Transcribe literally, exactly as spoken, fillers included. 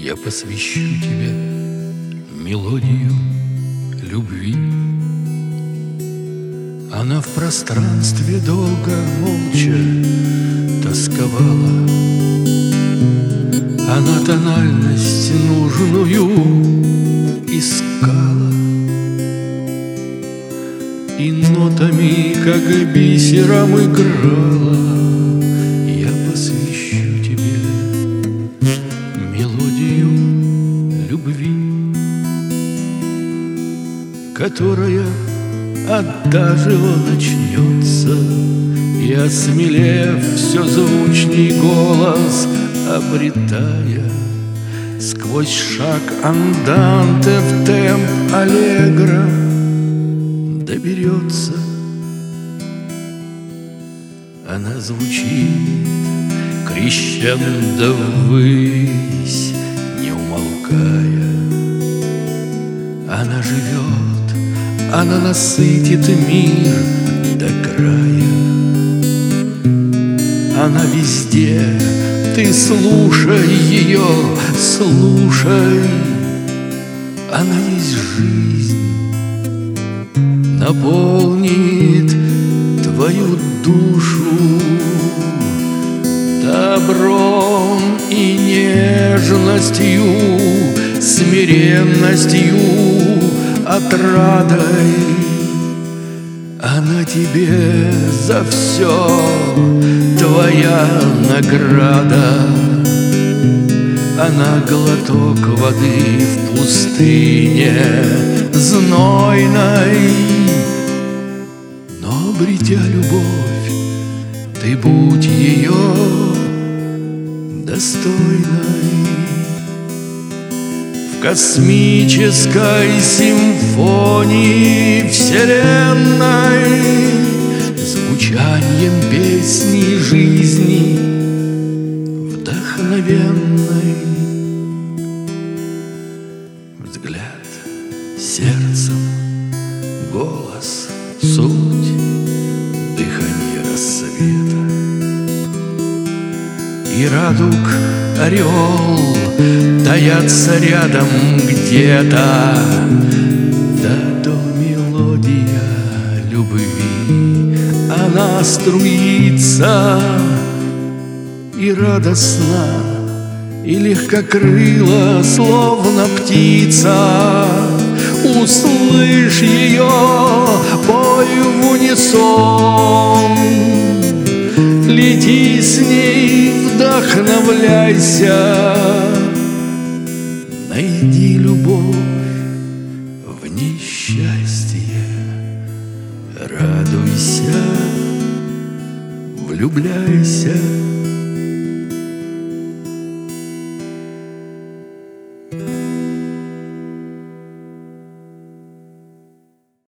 Я посвящу тебе мелодию любви. Она в пространстве долго, молча тосковала. Она тональность нужную искала и нотами, как бисером, играла. Я посвящу тебе мелодию любви, которая адажио начнется, и, осмелев, все звучный голос обретая, сквозь шаг анданте в темп аллегро доберется. Она звучит крещендо ввысь, не умолкая. Она живет, она насытит мир до края. Она везде, ты слушай ее, слушай. Она есть жизнь, наполнит твою душу добром и нежностью, смиренностью, отрадой. Она тебе за все твоя награда. Она глоток воды в пустыне знойной. Но, обретя любовь, ты будь ее достойной. В космической симфонии вселенной, звучанием песни жизни вдохновенной. Взгляд сердцем, голос, суть, дыхание рассвета. И радуг орел таятся рядом где-то. Да до мелодия любви она струится, и радостна, и легкокрыла, словно птица. Услышь ее, пой в унисон, лети с ней, вдохновляйся. Найди любовь в несчастье, радуйся, влюбляйся.